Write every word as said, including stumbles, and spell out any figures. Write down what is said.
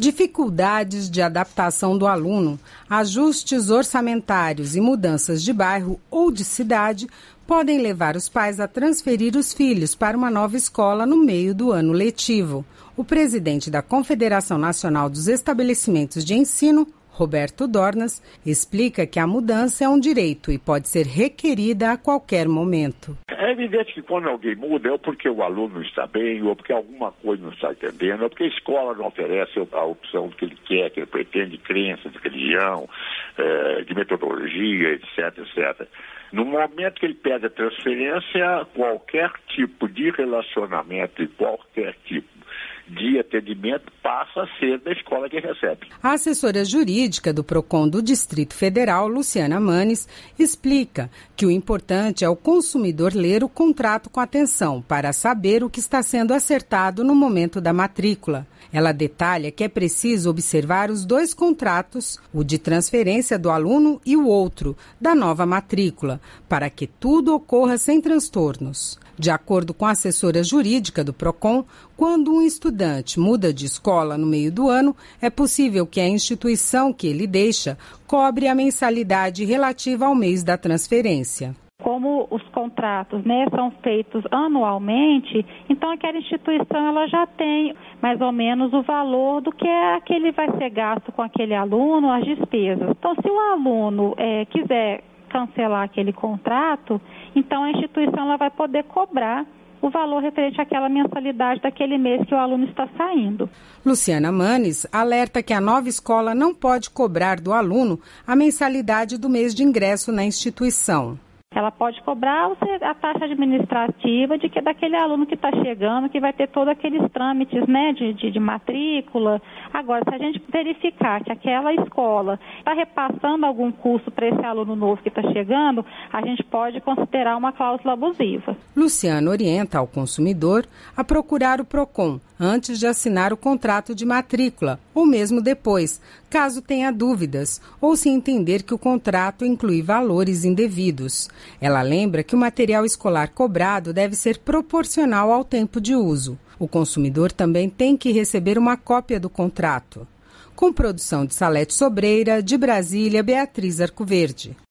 Dificuldades de adaptação do aluno, ajustes orçamentários e mudanças de bairro ou de cidade podem levar os pais a transferir os filhos para uma nova escola no meio do ano letivo. O presidente da Confederação Nacional dos Estabelecimentos de Ensino, Roberto Dornas, explica que a mudança é um direito e pode ser requerida a qualquer momento. É evidente que quando alguém muda é porque o aluno não está bem, ou porque alguma coisa não está entendendo, ou porque a escola não oferece a opção do que ele quer, que ele pretende, crença, de religião, de metodologia, etc, etcétera. No momento que ele pede a transferência, qualquer tipo de relacionamento e qualquer tipo de atendimento passa a ser da escola que recebe. A assessora jurídica do PROCON do Distrito Federal, Luciana Manes, explica que o importante é o consumidor ler o contrato com atenção para saber o que está sendo acertado no momento da matrícula. Ela detalha que é preciso observar os dois contratos, o de transferência do aluno e o outro, da nova matrícula, para que tudo ocorra sem transtornos. De acordo com a assessora jurídica do PROCON, quando um estudante muda de escola no meio do ano, é possível que a instituição que ele deixa cobre a mensalidade relativa ao mês da transferência. Como os contratos, né, são feitos anualmente, então aquela instituição ela já tem mais ou menos o valor do que é aquele vai ser gasto com aquele aluno, as despesas. Então, se o aluno é, quiser cancelar aquele contrato, então a instituição ela vai poder cobrar o valor referente àquela mensalidade daquele mês que o aluno está saindo. Luciana Manes alerta que a nova escola não pode cobrar do aluno a mensalidade do mês de ingresso na instituição. Ela pode cobrar a taxa administrativa de que daquele aluno que está chegando, que vai ter todos aqueles trâmites, né, de, de, de matrícula. Agora, se a gente verificar que aquela escola está repassando algum custo para esse aluno novo que está chegando, a gente pode considerar uma cláusula abusiva. Luciana orienta ao consumidor a procurar o PROCON antes de assinar o contrato de matrícula, ou mesmo depois, caso tenha dúvidas, ou se entender que o contrato inclui valores indevidos. Ela lembra que o material escolar cobrado deve ser proporcional ao tempo de uso. O consumidor também tem que receber uma cópia do contrato. Com produção de Salete Sobreira, de Brasília, Beatriz Arcoverde.